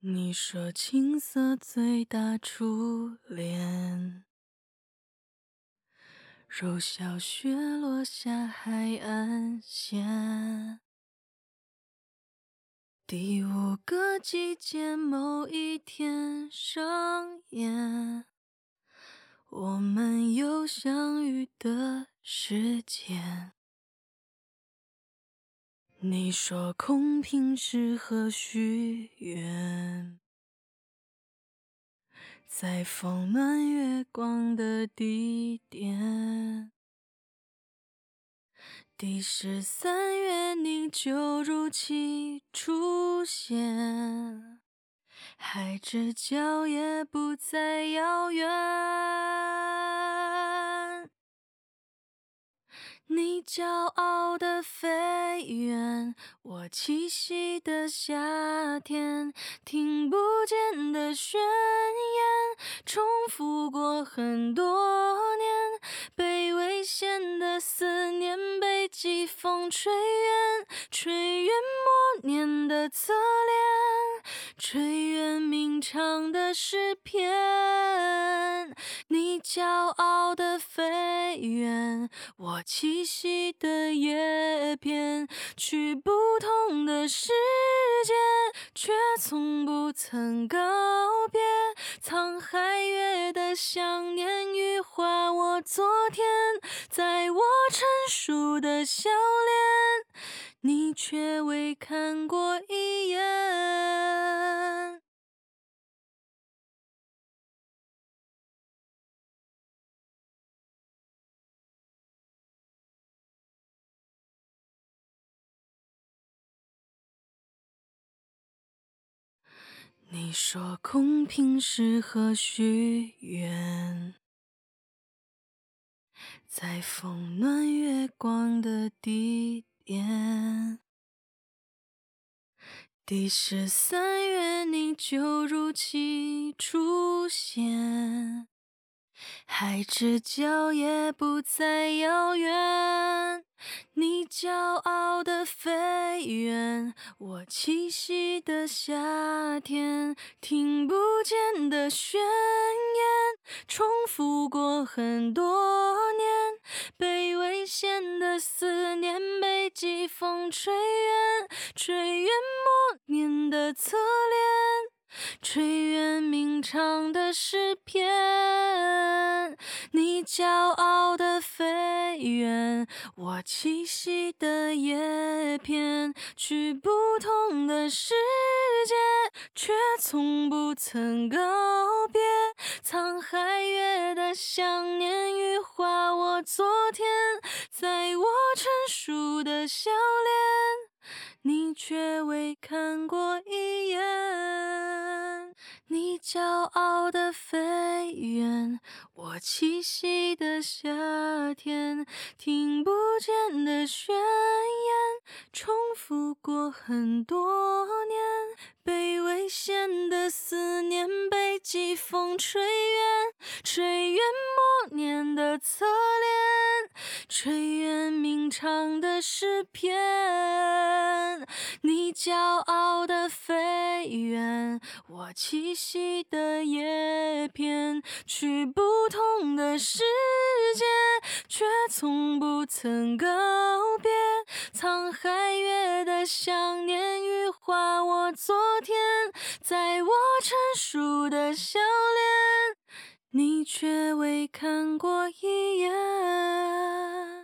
你说青涩最大初恋，柔小雪落下海岸线。第五个季节某一天上演，我们有相遇的时间。你说空瓶适合许愿，在风暖月光的地点。第13月你就如期出现，海之角也不再遥远。你骄傲的飞远，我栖息的夏天，听不见的宣言，重复过很多年，被危险的思念被季风吹远，吹远默念的侧脸，吹远鸣唱的诗篇。你骄傲的飞远，我栖息的叶片，去不同的世界，却从不曾告别。沧海月的想念羽化我昨天，在我成熟的笑脸，你却未看过一眼。你说空瓶适合许愿，在风暖月光的地点。第13月你就如期出现，海之角也不再遥远。你骄傲的飞远，我栖息的夏天，听不见的宣言，重复过很多年，被危险的思念被季风吹远，吹远默念的侧脸，吹远鸣唱的诗篇。你骄傲的飞远，我栖息的叶片，去不同的世界，却从不曾告别。沧海月的想念羽化我昨天，在我成熟的笑脸，你却未看过一眼。你骄傲的飞远，我栖息的夏天，听不见的宣言，重复过很多年，被危险的思念被季风吹远，吹远默念的侧脸，吹远鸣唱的诗篇。你骄傲的飞远，我栖息的叶片，去不同的世界，却从不曾告别。沧海月的想念羽化我昨天，在我成熟的笑脸，你却未看过一眼。